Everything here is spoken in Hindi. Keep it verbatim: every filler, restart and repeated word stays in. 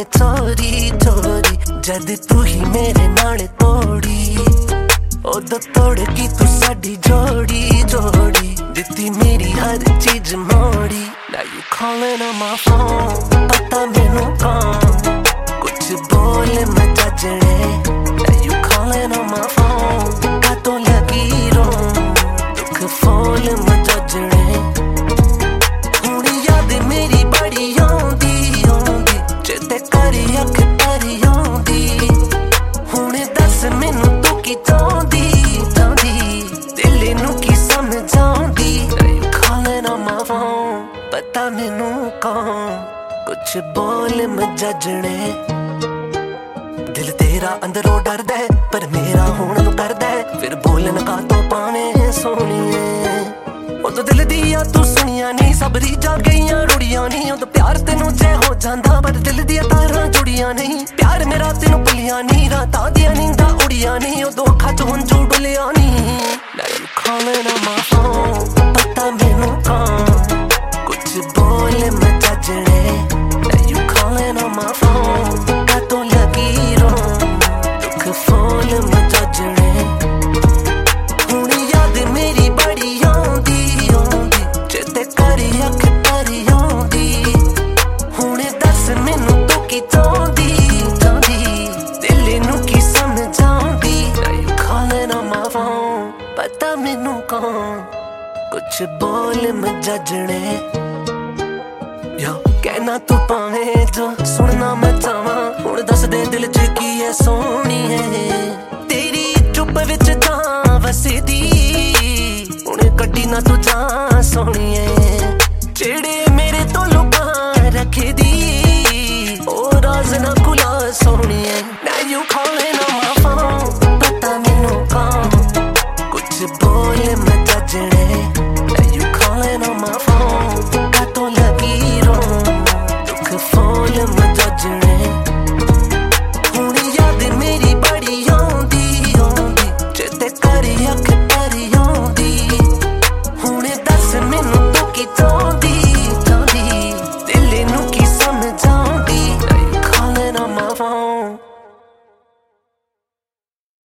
चोरी चोरी जद तू ही मेरे नाल तोड़ी उदो तोड़ की तू साडी जोड़ी जोड़ी दिती मेरी हर चीज मोड़ी। Now you calling on my phone पता मैनू कौन कुछ बोल मैं जजने। Now you calling on my phone कातों लगी रो दुख फोल मैं जजने। हुण याद मेरी बड़ी आउंदी आउंदी चेते करी अख तारी आउंदी। हुण दस मैनू तू की चाहुंदी चाहुंदी दिल नू की समझ आउंदी। You calling on my phone पता मैनू कौन कुछ बोल मैं जजने। दिल तेरा अंदरों डरदा है पर मेरा होण नू करदा है फिर बोलन का तो पावे सोहणीए। उदो दिल दिया तू सुनिया नहीं सब रीझां गईयां रुड़ियां नहीं। उदो प्यार तेनू जे हो जांदा पर दिल दिया तारां जुड़ियां नहीं। प्यार मेरा तेनू भुलिया नहीं रातां दियां नींदां उड़ियां नहीं। उदो अखां चों हंझू डुलिया नहीं। Now you calling on my phone पता मैनू कौन कुछ बोल मैं जजने। Now you calling on my phone कातों लगी रो दुख फोल मैं जजने। हुण याद मेरी बड़ी आउंदी आउंदी चेते करी अख तारी आउंदी। हुण दस मैनू तू की चाहुंदी चाहुंदी दिल नू की समझ आउंदी। Now you calling on my phone पता मैनू कौन कुछ बोल मैं जजने। यो कहना तू पावे जो सुनना मैं चाहां हुण दस दे दिल च की है सोहणीए। तेरी चुप विच जां वसदी हुण कड्डी ना तू जां सोहणीए। जेड़े मेरे तो लुका रखदी ओ राज ना खुला सोहणीए। Now you calling on my